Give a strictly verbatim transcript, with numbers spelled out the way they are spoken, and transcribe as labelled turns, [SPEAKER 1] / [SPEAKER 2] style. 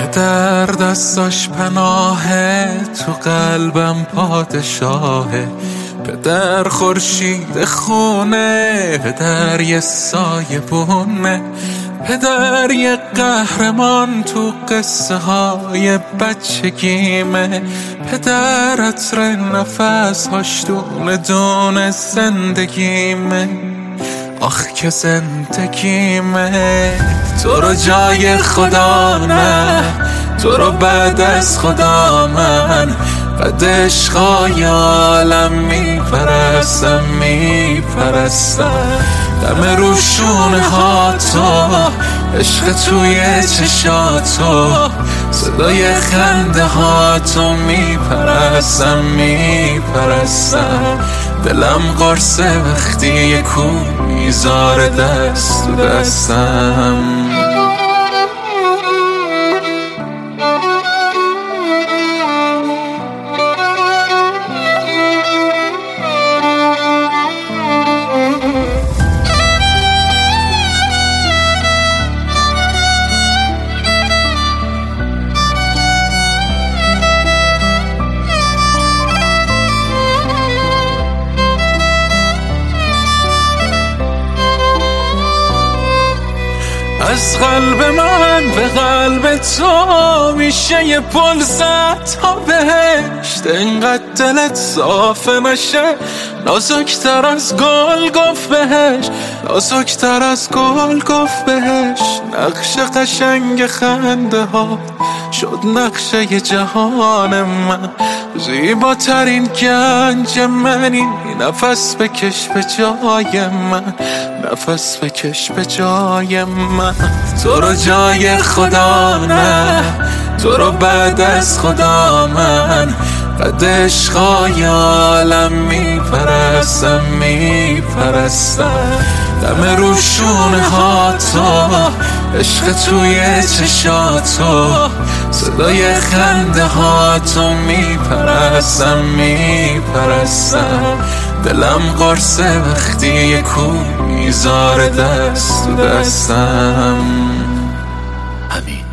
[SPEAKER 1] پدر دستاش پناهه، تو قلبم پادشاهه. پدر خورشید خونه، پدر یه سایه بونه، پدر یه قهرمان تو قصه های بچگیمه. پدر عطر نفس هاش دونه دونه زندگیمه. آخ که زندگیمه. تو رو جای خدا نه، تو رو بعد از خدا من قد عشقای عالم میپرستم میپرستم. دم روشونه ها تو، عشق توی چشاتو، صدای خنده ها تو میپرستم میپرستم. دلم قرصه وقتی یه کو میذاره دست تو دستم. از قلب من به قلب تو میشه یه پل زد تا بهشت. اینقدر دلت صافه نشه، نازکتر از گل گفت بهش، نازکتر از گل گفت بهش. نقش قشنگ خنده ها شد نقشه ی جهان من. زیباترین گنج منی، نفس بکش به جای من، نفس بکش به جای من. تو رو جای خدا نه، تو رو بعد از خدا من قد عشقای عالم میپرستم میپرستم. دم روشونه ها تو، عشق توی چشاتو، صدای خنده ها تو میپرستم میپرستم. دلم قرصه وقتی یه کو میذاره دست تو دستم. همین.